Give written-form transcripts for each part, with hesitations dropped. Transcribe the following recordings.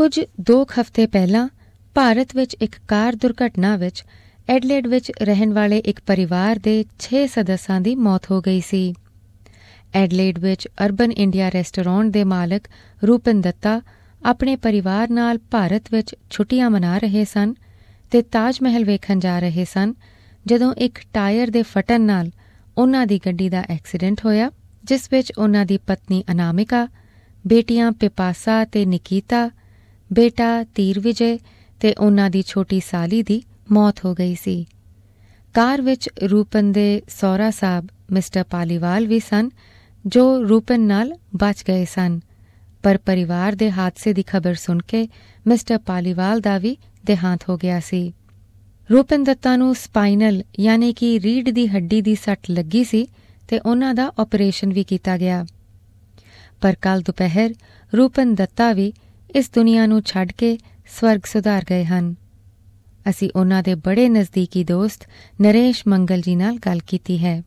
ਕੁਝ 2 ਹਫ਼ਤੇ ਪਹਿਲਾਂ ਭਾਰਤ ਵਿੱਚ ਇੱਕ ਕਾਰ ਦੁਰਘਟਨਾ ਵਿੱਚ ਐਡਲੇਡ ਵਿੱਚ ਰਹਿਣ ਵਾਲੇ ਇੱਕ ਪਰਿਵਾਰ ਦੇ 6 ਸਦੱਸਾਂ ਦੀ ਮੌਤ ਹੋ ਗਈ ਸੀ। ਐਡਲੇਡ ਵਿੱਚ ਅਰਬਨ ਇੰਡੀਆ ਰੈਸਟੋਰੈਂਟ ਦੇ ਮਾਲਕ ਰੂਪਨ ਦੱਤਾ ਆਪਣੇ ਪਰਿਵਾਰ ਨਾਲ ਭਾਰਤ ਵਿੱਚ ਛੁੱਟੀਆਂ ਮਨਾ ਰਹੇ ਸਨ ਤੇ ਤਾਜ ਮਹਿਲ ਵੇਖਣ ਜਾ ਰਹੇ ਸਨ ਜਦੋਂ ਇੱਕ ਟਾਇਰ ਦੇ ਫਟਣ ਨਾਲ ਉਨ੍ਹਾਂ ਦੀ ਗੱਡੀ ਦਾ ਐਕਸੀਡੈਂਟ ਹੋਇਆ, ਜਿਸ ਵਿੱਚ ਉਨ੍ਹਾਂ ਦੀ ਪਤਨੀ ਅਨਾਮਿਕਾ, ਬੇਟੀਆਂ ਪਿਪਾਸਾ ਤੇ ਨਿਕੀਤਾ, ਬੇਟਾ ਧੀਰ ਵਿਜੇ ਤੇ ਉਨ੍ਹਾਂ ਦੀ ਛੋਟੀ ਸਾਲੀ ਦੀ ਮੌਤ ਹੋ ਗਈ ਸੀ। ਕਾਰ ਵਿੱਚ ਰੂਪਨ ਦੇ ਸਹੁਰਾ ਸਾਹਿਬ ਮਿਸਟਰ ਪਾਲੀਵਾਲ ਵੀ ਸਨ ਜੋ ਰੂਪਨ ਨਾਲ ਬਚ ਗਏ ਸਨ, ਪਰ ਪਰਿਵਾਰ ਦੇ ਹਾਦਸੇ ਦੀ ਖਬਰ ਸੁਣ ਕੇ ਮਿਸਟਰ ਪਾਲੀਵਾਲ ਦਾ ਵੀ ਦੇਹਾਂਤ ਹੋ ਗਿਆ ਸੀ। ਰੂਪਨ ਦੱਤਾ ਨੂੰ ਸਪਾਈਨਲ ਯਾਨੀ ਕਿ ਰੀੜ੍ਹ ਦੀ ਹੱਡੀ ਦੀ ਸੱਟ ਲੱਗੀ ਸੀ ਤੇ ਉਨ੍ਹਾਂ ਦਾ ਆਪਰੇਸ਼ਨ ਵੀ ਕੀਤਾ ਗਿਆ। ਪਰ ਕੱਲ੍ਹ ਦੁਪਹਿਰ ਰੂਪਨ ਦੱਤਾ ਵੀ ਇਸ ਦੁਨੀਆ ਨੂੰ ਛੱਡ ਕੇ ਸਵਰਗ ਸੁਧਾਰ ਗਏ ਹਨ। ਅਸੀਂ ਉਨ੍ਹਾਂ ਦੇ ਬੜੇ ਨਜ਼ਦੀਕੀ ਦੋਸਤ ਨਰੇਸ਼ ਮੰਗਲ ਜੀ ਨਾਲ ਗੱਲ ਕੀਤੀ ਹੈ।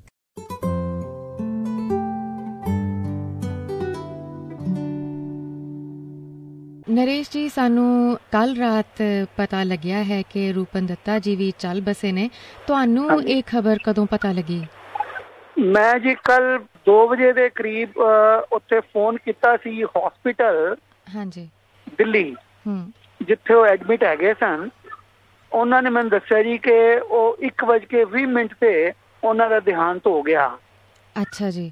ਨਰੇਸ਼ ਜੀ, ਸਾਨੂੰ ਕੱਲ ਰਾਤ ਪਤਾ ਲੱਗਿਆ ਹੈ ਕਿ ਰੂਪਨ ਦੱਤਾ ਜੀ ਵੀ ਚੱਲ ਬਸੇ ਨੇ। ਤੁਹਾਨੂੰ ਇਹ ਖਬਰ ਕਦੋਂ ਪਤਾ ਲੱਗੀ? ਮੈਂ ਜੀ ਕੱਲ 2 ਵਜੇ ਦੇ ਕਰੀਬ ਉੱਥੇ ਫੋਨ ਕੀਤਾ ਸੀ ਹਸਪੀਟਲ ਦਿੱਲੀ, ਜਿੱਥੇ ਉਹ ਐਡਮਿਟ ਹੈਗੇ ਸਨ। ਉਹਨਾਂ ਨੇ ਮੈਨੂੰ ਦੱਸਿਆ ਜੀ ਕਿ ਉਹ 1:20 ਤੇ ਉਹਨਾਂ ਦਾ ਦੇਹਾਂਤ ਹੋ ਗਿਆ। ਅੱਛਾ ਜੀ।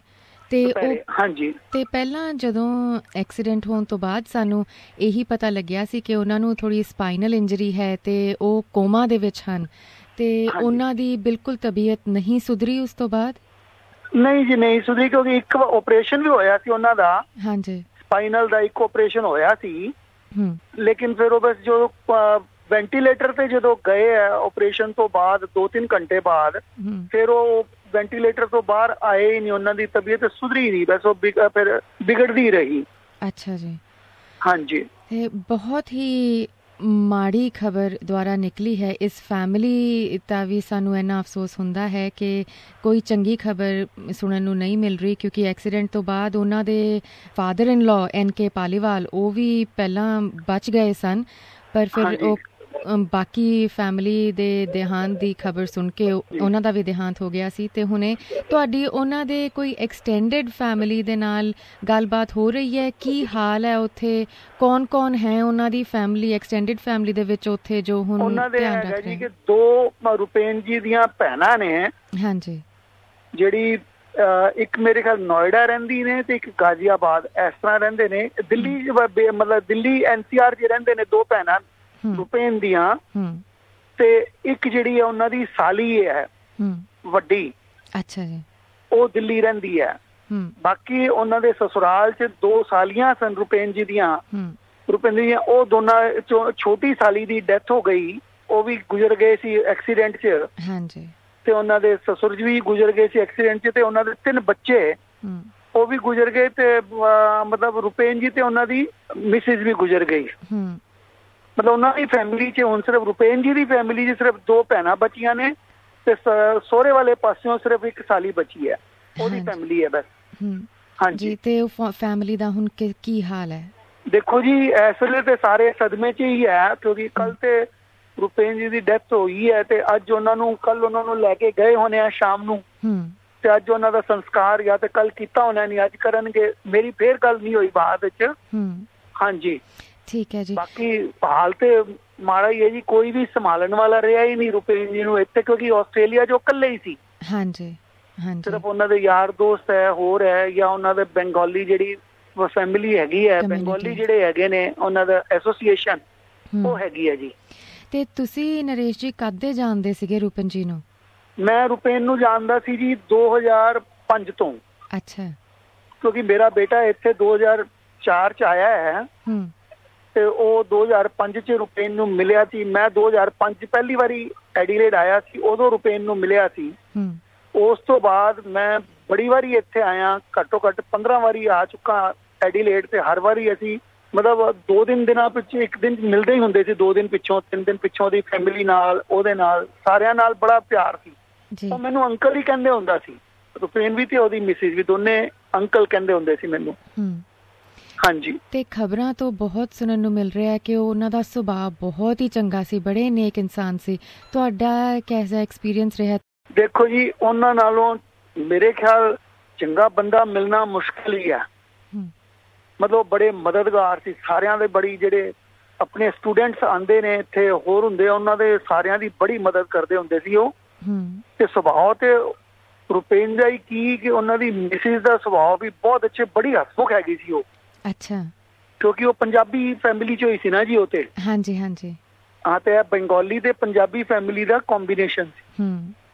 ਤੇ ਪਹਿਲਾਂ ਜਦੋਂ ਐਕਸੀਡੈਂਟ ਹੋਣ ਤੋਂ ਬਾਅਦ ਸਾਨੂੰ ਇਹੀ ਪਤਾ ਲੱਗਿਆ ਸੀ ਕਿ ਉਹਨਾਂ ਨੂੰ ਥੋੜੀ ਸਪਾਈਨਲ ਇੰਜਰੀ ਹੈ ਤੇ ਉਹ ਕੋਮਾ ਦੇ ਵਿੱਚ ਹਨ, ਤੇ ਉਹਨਾਂ ਦੀ ਬਿਲਕੁਲ ਤਬੀਅਤ ਨਹੀਂ ਸੁਧਰੀ ਉਸ ਤੋਂ ਬਾਅਦ? ਨਹੀਂ ਜੀ, ਨਹੀਂ ਸੁਧਰੀ, ਕਿਉਂਕਿ ਇੱਕ ਆਪਰੇਸ਼ਨ ਵੀ ਹੋਇਆ ਸੀ ਉਹਨਾਂ ਦਾ। ਸਪਾਈਨਲ ਦਾ ਇੱਕ ਆਪਰੇਸ਼ਨ ਹੋਇਆ ਸੀ, ਲੇਕਿਨ ਫਿਰ ਉਹ ਬਸ ਜੋ ਵੈਂਟੀਲੇਟਰ ਤੇ ਜਦੋਂ ਗਏ ਆ ਆਪਰੇਸ਼ਨ ਤੋਂ ਬਾਅਦ 2-3 ਘੰਟੇ ਬਾਅਦ, ਫਿਰ ਉਹ ਵੈਂਟੀਲੇਟਰ ਤੋਂ ਬਾਹਰ ਆਏ ਹੀ ਨਹੀਂ। ਉਹਨਾਂ ਦੀ ਤਬੀਅਤ ਸੁਧਰੀ ਨਹੀਂ, ਬਸ ਉਹ ਫਿਰ ਬਿਗੜਦੀ ਰਹੀ। ਅੱਛਾ ਜੀ। ਹਾਂਜੀ। ਤੇ ਬਹੁਤ ਹੀ ਮਾੜੀ ਖਬਰ ਦੁਆਰਾ ਨਿਕਲੀ ਹੈ। ਇਸ ਫੈਮਿਲੀ ਦਾ ਵੀ ਸਾਨੂੰ ਇੰਨਾ ਅਫਸੋਸ ਹੁੰਦਾ ਹੈ ਕਿ ਕੋਈ ਚੰਗੀ ਖਬਰ ਸੁਣਨ ਨੂੰ ਨਹੀਂ ਮਿਲ ਰਹੀ, ਕਿਉਂਕਿ ਐਕਸੀਡੈਂਟ ਤੋਂ ਬਾਅਦ ਉਹਨਾਂ ਦੇ father in law NK Paliwal ਉਹ ਵੀ ਪਹਿਲਾਂ ਬਚ ਗਏ ਸਨ, ਪਰ ਫਿਰ ਉਹ ਬਾਕੀ ਫੈਮਿਲੀ ਦੇ ਦੇਹਾਂਤ ਦੀ ਖਬਰ ਸੁਣ ਕੇ ਉਹਨਾਂ ਦਾ ਵੀ ਦੇਹਾਂਤ ਹੋ ਗਿਆ ਸੀ। ਤੇ ਹੁਣੇ ਤੁਹਾਡੀ ਉਹਨਾਂ ਦੇ ਕੋਈ ਐਕਸਟੈਂਡਡ ਫੈਮਿਲੀ ਦੇ ਨਾਲ ਗੱਲਬਾਤ ਹੋ ਰਹੀ ਹੈ? ਕੀ ਹਾਲ ਹੈ ਉੱਥੇ? ਕੌਣ ਹੈ ਉਹਨਾਂ ਦੀ ਫੈਮਿਲੀ, ਐਕਸਟੈਂਡਡ ਫੈਮਿਲੀ ਦੇ ਵਿੱਚ ਉੱਥੇ ਜੋ ਹੁਣ ਉਹਨਾਂ ਦੇ ਹੈਗਾ ਜੀ ਕਿ 2 ਰੁਪੇਨ ਜੀ ਦੀਆਂ ਭੈਣਾਂ ਨੇ। ਹਾਂਜੀ। ਜਿਹੜੀ ਇੱਕ ਮੇਰੇ ਖਿਆਲ ਨੋਇਡਾ ਰਹਿੰਦੀ ਨੇ ਤੇ ਇੱਕ ਗਾਜ਼ੀਆਬਾਦ, ਇਸ ਤਰ੍ਹਾਂ ਰਹਿੰਦੇ ਨੇ। ਦਿੱਲੀ ਮਤਲਬ ਦਿੱਲੀ NCR 'ਚ ਰਹਿੰਦੇ ਨੇ 2 ਭੈਣਾਂ ਰੁਪੇਨ ਦੀਆਂ, ਤੇ ਇੱਕ ਜਿਹੜੀ ਹੈ ਉਹਨਾਂ ਦੀ ਸਾਲੀ ਹੈ ਵੱਡੀ। ਅੱਛਾ ਜੀ। ਉਹ ਦਿੱਲੀ ਰਹਿੰਦੀ ਹੈ। ਬਾਕੀ ਉਹਨਾਂ ਦੇ ਸਸੁਰਾਲ 'ਚ 2 ਸਾਲੀਆਂ ਸਨ ਰੁਪੇਨ ਜੀ ਦੀਆਂ। ਰੁਪੇਨ ਦੀਆਂ ਉਹ ਦੋਨਾਂ ਚੋਂ ਛੋਟੀ ਸਾਲੀ ਦੀ ਡੈਥ ਹੋ ਗਈ, ਉਹ ਵੀ ਗੁਜ਼ਰ ਗਏ ਸੀ ਐਕਸੀਡੈਂਟ 'ਚ। ਹਾਂਜੀ। ਤੇ ਉਹਨਾਂ ਦੇ ਸਸੁਰ ਜੀ ਵੀ ਗੁਜ਼ਰ ਗਏ ਸੀ ਐਕਸੀਡੈਂਟ 'ਚ, ਤੇ ਉਹਨਾਂ ਦੇ 3 ਬੱਚੇ ਉਹ ਵੀ ਗੁਜ਼ਰ ਗਏ। ਤੇ ਮਤਲਬ ਰੁਪੇਨ ਜੀ ਤੇ ਉਹਨਾਂ ਦੀ ਮਿਸਿਸ ਵੀ ਗੁਜ਼ਰ ਗਈ। ਮਤਲਬ ਉਹਨਾਂ ਦੀ ਫੈਮਿਲੀ 'ਚ ਹੁਣ ਸਿਰਫ ਰੁਪੇਨ ਜੀ ਦੀ ਫੈਮਿਲੀ 'ਚ ਸਿਰਫ 2 ਭੈਣਾਂ ਬਚੀਆਂ ਨੇ, ਤੇ ਸਹੁਰੇ ਵਾਲੇ ਪਾਸਿਓਂ ਸਿਰਫ ਇੱਕ ਸਾਲੀ ਬਚੀ ਹੈ, ਉਹਦੀ ਫੈਮਿਲੀ ਹੈ ਬਸ। ਹਾਂਜੀ। ਤੇ ਉਹ ਫੈਮਿਲੀ ਦਾ ਹੁਣ ਕੀ ਹਾਲ ਹੈ? ਦੇਖੋ ਜੀ, ਇਸ ਵੇਲੇ ਤੇ ਸਾਰੇ ਸਦਮੇ 'ਚ ਹੀ ਹੈ, ਕਿਉਂਕਿ ਕੱਲ ਤੇ ਰੁਪੇਨ ਜੀ ਦੀ ਡੈਥ ਹੋਈ ਹੈ ਤੇ ਅੱਜ ਕੱਲ ਉਹਨਾਂ ਨੂੰ ਲੈ ਕੇ ਗਏ ਹੋਣੇ ਆ ਸ਼ਾਮ ਨੂੰ, ਤੇ ਅੱਜ ਉਹਨਾਂ ਦਾ ਸੰਸਕਾਰ ਜਾਂ ਤੇ ਕੱਲ ਕੀਤਾ ਹੋਣਾ, ਨਹੀਂ ਅੱਜ ਕਰਨਗੇ। ਮੇਰੀ ਫੇਰ ਗੱਲ ਨਹੀਂ ਹੋਈ ਬਾਅਦ ਵਿੱਚ। ਹਾਂਜੀ। ਠੀਕ ਹੈ ਜੀ। ਬਾਕੀ ਹਾਲ ਤੇ ਮਾੜਾ ਹੀ ਹੈ ਜੀ, ਕੋਈ ਵੀ ਸੰਭਾਲਣ ਵਾਲਾ ਰਿਹਾ ਹੀ ਨਹੀਂ ਰੁਪੇਨ ਜੀ ਨੂੰ ਇੱਥੇ, ਕਿਉਂਕਿ ਆਸਟ੍ਰੇਲੀਆ 'ਚ ਇਕੱਲੇ ਹੀ ਸੀ। ਹਾਂਜੀ। ਸਿਰਫ ਉਹਨਾਂ ਦੇ ਯਾਰ ਦੋਸਤ ਹੈ, ਹੋਰ ਹੈ, ਜਾਂ ਉਹਨਾਂ ਦੇ ਬੰਗਾਲੀ ਜਿਹੜੀ ਫੈਮਿਲੀ ਹੈਗੀ ਹੈ, ਬੰਗਾਲੀ ਜਿਹੜੇ ਹੈਗੇ ਨੇ ਉਹਨਾਂ ਦਾ ਐਸੋਸੀਏਸ਼ਨ, ਉਹ ਹੈਗੀ ਹੈ ਜੀ। ਤੇ ਤੁਸੀਂ ਨਰੇਸ਼ ਜੀ ਕਦ ਦੇ ਜਾਣਦੇ ਸੀਗੇ ਰੂਪਨ ਜੀ ਨੂੰ? ਮੈਂ ਰੁਪੇਨ ਨੂੰ ਜਾਣਦਾ ਸੀ ਜੀ 2005 ਤੋਂ। ਅੱਛਾ। ਕਿਉਂਕਿ ਮੇਰਾ ਬੇਟਾ ਇੱਥੇ 2004 'ਚ ਆਇਆ ਹੈ, ਤੇ ਉਹ 2005 'ਚ ਰੁਪੇਨ ਨੂੰ ਮਿਲਿਆ ਸੀ। ਮੈਂ 2005 'ਚ ਪਹਿਲੀ ਵਾਰੀ ਐਡੀਲੇਡ ਆਇਆ ਸੀ, ਉਦੋਂ ਰੁਪੇਨ ਨੂੰ ਮਿਲਿਆ ਸੀ। ਉਸ ਤੋਂ ਬਾਅਦ ਮੈਂ ਬੜੀ ਵਾਰੀ ਇੱਥੇ ਆਇਆ, ਘੱਟੋ ਘੱਟ 15 ਵਾਰੀ ਆ ਚੁੱਕਾ ਐਡੀਲੇਡ, ਤੇ ਹਰ ਵਾਰੀ ਅਸੀਂ ਮਤਲਬ 2 ਦਿਨਾਂ ਪਿੱਛੇ 1 ਦਿਨ ਮਿਲਦੇ ਹੀ ਹੁੰਦੇ ਸੀ, 2 ਦਿਨ ਪਿੱਛੋਂ 3 ਦਿਨ ਪਿੱਛੋਂ ਦੀ ਫੈਮਿਲੀ ਨਾਲ, ਉਹਦੇ ਨਾਲ ਸਾਰਿਆਂ ਨਾਲ ਬੜਾ ਪਿਆਰ ਸੀ। ਉਹ ਮੈਨੂੰ ਅੰਕਲ ਹੀ ਕਹਿੰਦੇ ਹੁੰਦਾ ਸੀ, ਰੁਪੇਨ ਵੀ ਤੇ ਉਹਦੀ ਮਿਸਿਸ ਵੀ, ਦੋਨੇ ਅੰਕਲ ਕਹਿੰਦੇ ਹੁੰਦੇ ਸੀ ਮੈਨੂੰ। ਹਾਂਜੀ। ਤੇ ਖਬਰਾਂ ਤੋਂ ਬਹੁਤ ਸੁਣਨ ਨੂੰ ਮਿਲ ਰਿਹਾ ਕਿ ਉਹਨਾਂ ਦਾ ਸੁਭਾਅ ਬਹੁਤ ਹੀ ਚੰਗਾ ਸੀ, ਬੜੇ ਨੇਕ ਇਨਸਾਨ ਸੀ। ਤੁਹਾਡਾ ਕਿਹਦਾ ਐਕਸਪੀਰੀਅੰਸ ਰਿਹਾ? ਦੇਖੋ ਜੀ, ਉਹਨਾਂ ਨਾਲੋਂ ਮੇਰੇ ਖਿਆਲ ਚੰਗਾ ਬੰਦਾ ਮਿਲਣਾ ਮੁਸ਼ਕਿਲ ਹੀ ਆ। ਮਤਲਬ ਬੜੇ ਮਦਦਗਾਰ ਸੀ ਸਾਰਿਆਂ ਦੇ, ਬੜੀ ਜਿਹੜੇ ਆਪਣੇ ਸਟੂਡੈਂਟਸ ਆਉਂਦੇ ਨੇ ਇੱਥੇ ਹੋਰ ਹੁੰਦੇ ਆ, ਉਹਨਾਂ ਦੇ ਸਾਰਿਆਂ ਦੀ ਬੜੀ ਮਦਦ ਕਰਦੇ ਹੁੰਦੇ ਸੀ ਉਹ। ਤੇ ਸੁਭਾਅ ਤੇ ਰੁਪੇਨ ਦਾ ਹੀ ਕੀ ਕਿ ਉਹਨਾਂ ਦੀ ਮਿਸਿਸ ਦਾ ਸੁਭਾਅ ਵੀ ਬਹੁਤ ਅੱਛੇ, ਬੜੀ ਹਸਮੁਖ ਹੈਗੀ ਸੀ ਉਹ। ਅੱਛਾ। ਕਿਉਂਕਿ ਉਹ ਪੰਜਾਬੀ ਫੈਮਿਲੀ ਚੋਂ ਹੀ ਸੀ ਨਾ ਜੀ ਉਹ ਤੇ। ਹਾਂਜੀ ਹਾਂਜੀ। ਹਾਂ, ਤੇ ਬੰਗਾਲੀ ਤੇ ਪੰਜਾਬੀ ਫੈਮਿਲੀ ਦਾ ਕੰਬੀਨੇਸ਼ਨ ਸੀ।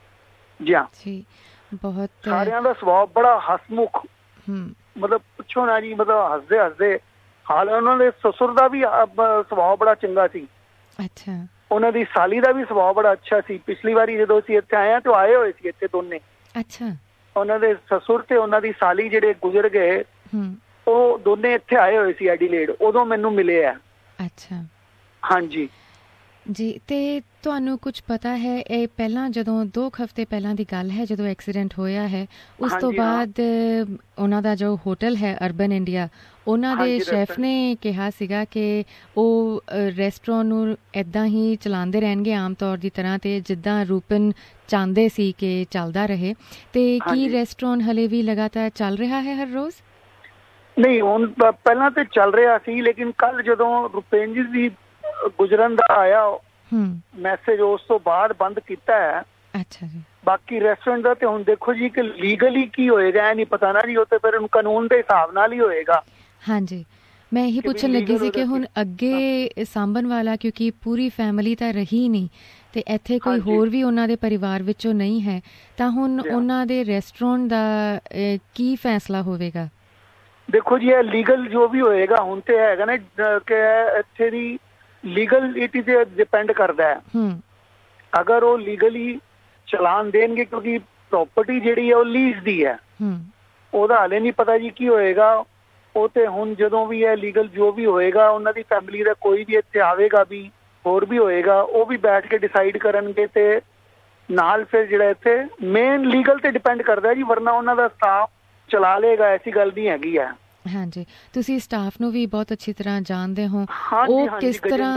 ਜੀ ਹਾਂ ਜੀ, ਬਹੁਤ ਸਾਰਿਆਂ ਦਾ ਸੁਭਾਅ ਬੜਾ ਹਸਮੁਖ, ਮਤਲਬ ਪੁੱਛੋ ਨਾ ਜੀ, ਮਤਲਬ ਹੱਸਦੇ ਹੱਸਦੇ ਹਾਲ। ਉਹਨਾਂ ਦੇ ਸਸੁਰ ਦਾ ਵੀ ਸੁਭਾਅ ਬੜਾ ਚੰਗਾ ਸੀ। ਅੱਛਾ। ਉਹਨਾਂ ਦੀ ਸਾਲੀ ਦਾ ਵੀ ਸੁਭਾਅ ਬੜਾ ਅੱਛਾ ਸੀ। ਪਿਛਲੀ ਵਾਰੀ ਜਦੋਂ ਅਸੀਂ ਇੱਥੇ ਆਏ ਹਾਂ ਤੇ ਆਏ ਹੋਏ ਸੀ ਇੱਥੇ ਦੋਨੇ। ਅੱਛਾ। ਉਹਨਾਂ ਦੇ ਸਸੁਰ ਤੇ ਉਹਨਾਂ ਦੀ ਸਾਲੀ ਜਿਹੜੇ ਗੁਜ਼ਰ ਗਏ, ਉਹ ਦੋਨੇ ਇੱਥੇ ਆਏ ਹੋਏ ਸੀ ਐਡੀਲੇਡ, ਉਦੋਂ ਮੈਨੂੰ ਮਿਲੇ ਆ। ਅੱਛਾ। ਹਾਂਜੀ ਜੀ। ਤੇ ਤੁਹਾਨੂੰ ਕੁਝ ਪਤਾ ਹੈ, ਇਹ ਪਹਿਲਾਂ ਜਦੋਂ 2 ਹਫ਼ਤੇ ਪਹਿਲਾਂ ਦੀ ਗੱਲ ਹੈ ਜਦੋਂ ਐਕਸੀਡੈਂਟ ਹੋਇਆ ਹੈ, ਉਸ ਤੋਂ ਬਾਅਦ ਉਹਨਾਂ ਦਾ ਜੋ ਹੋਟਲ ਹੈ ਅਰਬਨ ਇੰਡੀਆ, ਉਹਨਾਂ ਦੇ ਸ਼ੈਫ ਨੇ ਕਿਹਾ ਸੀਗਾ ਕਿ ਉਹ ਰੈਸਟੋਰੈਂਟ ਨੂੰ ਇੱਦਾਂ ਹੀ ਚਲਾਉਂਦੇ ਰਹਿਣਗੇ ਆਮ ਤੌਰ ਦੀ ਤਰ੍ਹਾਂ, ਤੇ ਜਿੱਦਾਂ ਰੂਪਨ ਚਾਹੁੰਦੇ ਸੀ ਕਿ ਚੱਲਦਾ ਰਹੇ। ਤੇ ਕੀ ਰੈਸਟੋਰੈਂਟ ਹਲੇ ਵੀ ਲਗਾਤਾਰ ਚੱਲ ਰਿਹਾ ਹੈ ਹਰ ਰੋਜ਼? ਨਹੀਂ, ਹੁਣ ਪਹਿਲਾਂ ਤੇ ਚੱਲ ਰਿਹਾ ਸੀ, ਲੇਕਿਨ ਕੱਲ ਜਦੋਂ ਰੁਪੇਨ ਜੀ ਦੀ ਗੁਜਰਨ ਦਾ ਆਇਆ ਮੈਸੇਜ, ਉਸ ਤੋਂ ਬਾਅਦ ਬੰਦ ਕੀਤਾ ਹੈ। ਅੱਛਾ ਜੀ। ਬਾਕੀ ਰੈਸਟੋਰੈਂਟ ਦਾ ਤੇ ਹੁਣ ਦੇਖੋ ਜੀ ਕਿ ਲੀਗਲੀ ਕੀ ਹੋਏਗਾ ਇਹ ਨਹੀਂ ਪਤਾ ਨਾ ਜੀ, ਉਹ ਤੇ ਫਿਰ ਕਾਨੂੰਨ ਦੇ ਹਿਸਾਬ ਨਾਲ ਹੀ ਹੋਏਗਾ। ਹਾਂਜੀ, ਮੈਂ ਇਹੀ ਪੁੱਛਣ ਲੱਗੀ ਸੀ ਕਿ ਹੁਣ ਅੱਗੇ ਸਾਂਭਣ ਵਾਲਾ, ਕਿਉਂਕਿ ਪੂਰੀ ਫੈਮਿਲੀ ਤਾਂ ਰਹੀ ਨਹੀਂ ਤੇ ਇੱਥੇ ਕੋਈ ਹੋਰ ਵੀ ਉਹਨਾਂ ਦੇ ਪਰਿਵਾਰ ਵਿੱਚੋਂ ਨਹੀਂ ਹੈ, ਤਾਂ ਹੁਣ ਉਹਨਾਂ ਦੇ ਰੈਸਟੋਰੈਂਟ ਦਾ ਕੀ ਫੈਸਲਾ ਹੋਵੇਗਾ? ਦੇਖੋ ਜੀ, ਇਹ ਲੀਗਲ ਜੋ ਵੀ ਹੋਏਗਾ, ਹੁਣ ਤੇ ਹੈਗਾ ਨਾ ਕਿ ਇੱਥੇ ਦੀ ਲੀਗਲਿਟੀ ਤੇ ਡਿਪੈਂਡ ਕਰਦਾ ਹੈ। ਅਗਰ ਉਹ ਲੀਗਲੀ ਚਲਾਨ ਦੇਣਗੇ, ਕਿਉਂਕਿ ਪ੍ਰੋਪਰਟੀ ਜਿਹੜੀ ਹੈ ਉਹ ਲੀਜ਼ ਦੀ ਹੈ, ਉਹਦਾ ਹਾਲੇ ਨਹੀਂ ਪਤਾ ਜੀ ਕੀ ਹੋਏਗਾ। ਉਹ ਤੇ ਹੁਣ ਜਦੋਂ ਵੀ ਇਹ ਲੀਗਲ ਜੋ ਵੀ ਹੋਏਗਾ, ਉਹਨਾਂ ਦੀ ਫੈਮਿਲੀ ਦਾ ਕੋਈ ਵੀ ਇੱਥੇ ਆਵੇਗਾ ਵੀ ਹੋਰ ਵੀ ਹੋਏਗਾ, ਉਹ ਵੀ ਬੈਠ ਕੇ ਡਿਸਾਈਡ ਕਰਨਗੇ ਤੇ ਨਾਲ ਫਿਰ ਜਿਹੜਾ ਇੱਥੇ ਮੇਨ ਲੀਗਲ ਤੇ ਡਿਪੈਂਡ ਕਰਦਾ ਜੀ, ਵਰਨਾ ਉਹਨਾਂ ਦਾ ਸਟਾਫ ਚਲਾ ਲਏਗਾ, ਐਸੀ ਗੱਲ ਨਹੀਂ ਹੈਗੀ ਹੈ। ਹਾਂਜੀ, ਤੁਸੀਂ ਸਟਾਫ ਨੂੰ ਵੀ ਬਹੁਤ ਅੱਛੀ ਤਰ੍ਹਾਂ ਜਾਣਦੇ ਹੋ, ਉਹ ਕਿਸ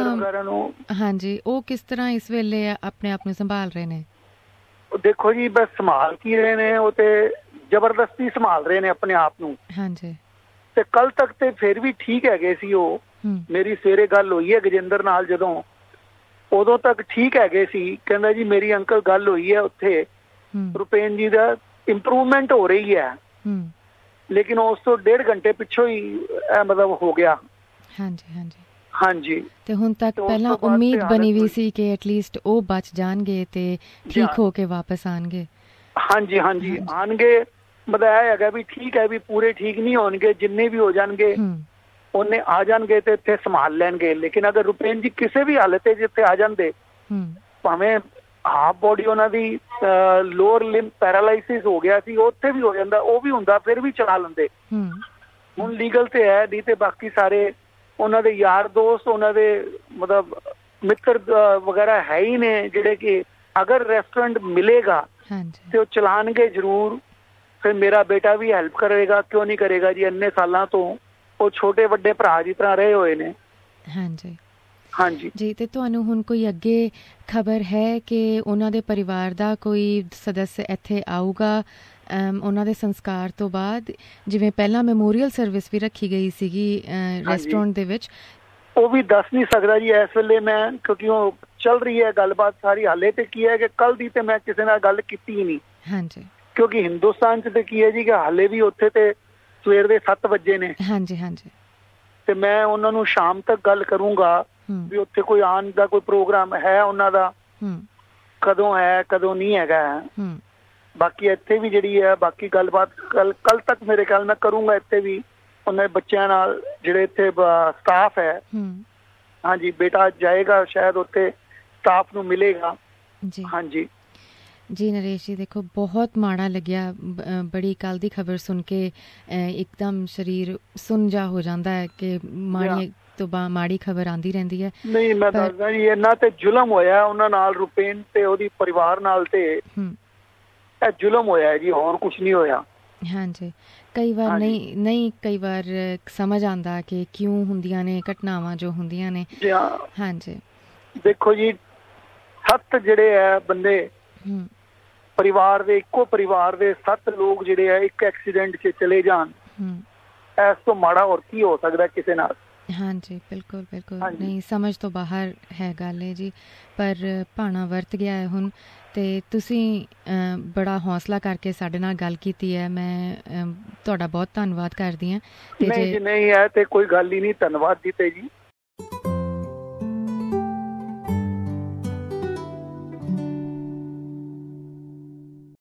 ਤਰ੍ਹਾਂ ਇਸ ਵੇਲੇ ਆਪਣੇ ਆਪ ਨੂੰ ਸੰਭਾਲ ਰਹੇ ਨੇ? ਦੇਖੋ ਜੀ, ਬਸ ਸੰਭਾਲ ਕੀ ਰਹੇ ਨੇ, ਉਹ ਤੇ ਜ਼ਬਰਦਸਤੀ ਸੰਭਾਲ ਰਹੇ ਨੇ ਆਪਣੇ ਆਪ ਨੂੰ। ਹਾਂਜੀ। ਤੇ ਕੱਲ ਤੱਕ ਤੇ ਫਿਰ ਵੀ ਠੀਕ ਹੈਗੇ ਸੀ ਉਹ। ਮੇਰੀ ਸਵੇਰੇ ਗੱਲ ਹੋਈ ਹੈ ਗਜਿੰਦਰ ਨਾਲ, ਜਦੋਂ ਉਦੋਂ ਤੱਕ ਠੀਕ ਹੈਗੇ ਸੀ। ਕਹਿੰਦਾ ਜੀ ਮੇਰੀ ਅੰਕਲ ਗੱਲ ਹੋਈ ਹੈ ਉੱਥੇ, ਰੁਪੇਨ ਜੀ ਦਾ ਇੰਪਰੂਵਮੈਂਟ ਹੋ ਰਹੀ ਹੈ, ਲੇਕਿਨ ਉਸ ਤੋਂ 1.5 ਘੰਟੇ ਪਿੱਛੋਂ ਹੀ ਇਹ ਮਤਲਬ ਹੋ ਗਿਆ। ਹਾਂਜੀ ਹਾਂਜੀ ਹਾਂਜੀ। ਤੇ ਹੁਣ ਤੱਕ ਪਹਿਲਾਂ ਉਮੀਦ ਬਣੀ ਵੀ ਸੀ ਕਿ ਐਟਲੀਸਟ ਉਹ ਬਚ ਜਾਣਗੇ ਤੇ ਠੀਕ ਹੋ ਕੇ ਵਾਪਸ ਆਣਗੇ। ਹਾਂਜੀ ਹਾਂਜੀ, ਆਣਗੇ। ਮਤਲਬ ਇਹ ਹੈਗਾ ਵੀ ਠੀਕ ਹੈ, ਵੀ ਪੂਰੇ ਠੀਕ ਨਹੀਂ ਹੋਣਗੇ, ਜਿੰਨੇ ਵੀ ਹੋ ਜਾਣਗੇ ਉਹਨੇ ਆ ਜਾਣਗੇ ਤੇ ਇੱਥੇ ਸੰਭਾਲ ਲੈਣਗੇ। ਲੇਕਿਨ ਅਗਰ ਰੁਪੇਨ ਜੀ ਕਿਸੇ ਵੀ ਹਾਲਤ ਵਿੱਚ ਇੱਥੇ ਆ ਜਾਂਦੇ, ਭਾਵੇਂ ਹਾਫ ਬੋਡੀ ਉਹਨਾਂ ਦੀ ਲੋਅਰ ਲਿੰਬ ਪੈਰਾਲਾਈਸਿਸ ਹੋ ਗਿਆ ਸੀ, ਉੱਥੇ ਵੀ ਹੋ ਜਾਂਦਾ, ਉਹ ਵੀ ਹੁੰਦਾ, ਫਿਰ ਵੀ ਚਲਾ ਲੈਂਦੇ। ਹੁਣ ਲੀਗਲ ਤੇ ਹੈ ਨਹੀਂ, ਤੇ ਬਾਕੀ ਸਾਰੇ ਉਹਨਾਂ ਦੇ ਯਾਰ ਦੋਸਤ, ਉਹਨਾਂ ਦੇ ਮਤਲਬ ਮਿੱਤਰ ਵਗੈਰਾ ਹੈ ਹੀ ਨੇ, ਜਿਹੜੇ ਕਿ ਅਗਰ ਰੈਸਟੋਰੈਂਟ ਮਿਲੇਗਾ ਤੇ ਉਹ ਚਲਾਣਗੇ ਜ਼ਰੂਰ। ਫਿਰ ਮੇਰਾ ਬੇਟਾ ਵੀ ਹੈਲਪ ਕਰੇਗਾ, ਕਿਉਂ ਨਹੀਂ ਕਰੇਗਾ ਜੀ, ਇੰਨੇ ਸਾਲਾਂ ਤੋਂ ਉਹ ਛੋਟੇ ਵੱਡੇ ਭਰਾ ਦੀ ਤਰ੍ਹਾਂ ਰਹੇ ਹੋਏ ਨੇ। ਹਾਂਜੀ ਹਾਂਜੀ ਜੀ। ਤੇ ਤੁਹਾਨੂੰ ਹੁਣ ਕੋਈ ਅੱਗੇ ਖਬਰ ਹੈ ਕਿ ਉਹਨਾਂ ਦੇ ਪਰਿਵਾਰ ਦਾ ਕੋਈ ਸਦੱਸਿਆ ਇੱਥੇ ਆਊਗਾ ਉਹਨਾਂ ਦੇ ਸੰਸਕਾਰ ਤੋਂ ਬਾਅਦ? ਜਿਵੇਂ ਪਹਿਲਾਂ ਮੈਮੋਰੀਅਲ ਸਰਵਿਸ ਵੀ ਰੱਖੀ ਗਈ ਸੀਗੀ ਰੈਸਟੋਰੈਂਟ ਦੇ ਵਿੱਚ। ਉਹ ਵੀ ਦੱਸ ਨਹੀਂ ਸਕਦਾ ਜੀ ਇਸ ਵੇਲੇ ਮੈਂ, ਕਿਉਂਕਿ ਉਹ ਚੱਲ ਰਹੀ ਹੈ ਗੱਲਬਾਤ ਸਾਰੀ। ਹਾਲੇ ਤੇ ਕੀ ਹੈ ਕਿ ਕੱਲ ਦੀ ਤੇ ਮੈਂ ਕਿਸੇ ਨਾਲ ਗੱਲ ਕੀਤੀ ਹੀ ਨਹੀਂ। ਹਾਂਜੀ। ਕਿਉਂਕਿ ਹਿੰਦੁਸਤਾਨ 'ਚ ਤੇ ਕੀ ਹੈ ਜੀ ਕਿ ਹਾਲੇ ਵੀ ਉੱਥੇ ਤੇ ਸਵੇਰ ਦੇ 7 ਵਜੇ ਨੇ। ਹਾਂਜੀ ਹਾਂਜੀ। ਤੇ ਮੈਂ ਉਹਨਾਂ ਨੂੰ ਸ਼ਾਮ ਤੱਕ ਗੱਲ ਕਰੂੰਗਾ ਵੀ ਉੱਥੇ ਕੋਈ ਆਉਣ ਦਾ ਕੋਈ ਪ੍ਰੋਗਰਾਮ ਹੈ ਉਹਨਾਂ ਦਾ, ਕਦੋਂ ਹੈ ਕਦੋਂ ਨਹੀਂ ਹੈਗਾ। ਬਾਕੀ ਇੱਥੇ ਵੀ ਜਿਹੜੀ ਹੈ ਬਾਕੀ ਗੱਲਬਾਤ ਕੱਲ ਤੱਕ ਮੇਰੇ ਖਿਆਲ ਮੈਂ ਕਰੂੰਗਾ ਇੱਥੇ ਵੀ ਉਹਨਾਂ ਦੇ ਬੱਚਿਆਂ ਨਾਲ, ਜਿਹੜੇ ਇੱਥੇ ਸਟਾਫ ਹੈ। ਹਾਂਜੀ, ਬੇਟਾ ਜਾਏਗਾ ਸ਼ਾਇਦ ਉੱਥੇ, ਸਟਾਫ ਨੂੰ ਮਿਲੇਗਾ। ਹਾਂਜੀ ਜੀ। ਨਰੇਸ਼ ਜੀ, ਦੇਖੋ ਬਹੁਤ ਮਾੜਾ ਲੱਗਿਆ, ਬੜੀ ਕੱਲ ਦੀ ਖਬਰ ਸੁਣ ਕੇ ਇੱਕਦਮ ਸਰੀਰ ਸੁੰਨ ਜਾ ਹੋ ਜਾਂਦਾ ਹੈ ਕਿ ਮਾੜੀ ਤੋਂ ਮਾੜੀ ਖਬਰ ਆਉਂਦੀ ਰਹਿੰਦੀ ਹੈ। ਨਹੀਂ, ਮੈਂ ਦੱਸਦਾ ਜੀ, ਇਹਨਾਂ ਤੇ ਜ਼ੁਲਮ ਹੋਇਆ ਉਹਨਾਂ ਨਾਲ, ਰੁਪੇਨ ਤੇ ਉਹਦੀ ਪਰਿਵਾਰ ਨਾਲ ਤੇ ਇਹ ਜ਼ੁਲਮ ਹੋਇਆ ਜੀ, ਹੋਰ ਕੁਛ ਨਹੀਂ ਹੋਇਆ। ਹਾਂਜੀ। ਕਈ ਵਾਰ ਨਹੀਂ ਕਈ ਵਾਰ ਸਮਝ ਆਉਂਦਾ ਕਿ ਕਿਉਂ ਹੁੰਦੀਆਂ ਨੇ ਘਟਨਾਵਾਂ ਜੋ ਹੁੰਦੀਆਂ ਨੇ। ਹਾਂਜੀ ਦੇਖੋ ਜੀ, 7 ਜਿਹੜੇ ਆ ਬੰਦੇ ਪਰਿਵਾਰ ਦੇ, ਇੱਕੋ ਪਰਿਵਾਰ ਦੇ 7 ਲੋਕ ਜਿਹੜੇ ਆ ਇੱਕ ਐਕਸੀਡੈਂਟ 'ਚ ਚਲੇ ਜਾਣ, ਇਸ ਤੋਂ ਮਾੜਾ ਹੋਰ ਕੀ ਹੋ ਸਕਦਾ ਕਿਸੇ ਨਾਲ। ਹਾਂਜੀ ਬਿਲਕੁਲ ਬਿਲਕੁਲ, ਨਹੀਂ ਸਮਝ ਤੋਂ ਬਾਹਰ ਹੈ ਗੱਲ ਹੈ ਜੀ, ਪਰ ਭਾਣਾ ਵਰਤ ਗਿਆ ਹੈ ਹੁਣ। ਅਤੇ ਤੁਸੀਂ ਬੜਾ ਹੌਸਲਾ ਕਰਕੇ ਸਾਡੇ ਨਾਲ ਗੱਲ ਕੀਤੀ ਹੈ, ਮੈਂ ਤੁਹਾਡਾ ਬਹੁਤ ਧੰਨਵਾਦ ਕਰਦੀ ਹਾਂ। ਨਹੀਂ ਜੀ, ਨਹੀਂ ਹੈ ਤੇ ਕੋਈ ਗੱਲ ਹੀ ਨਹੀਂ, ਧੰਨਵਾਦ ਜੀ ਤੇ ਜੀ।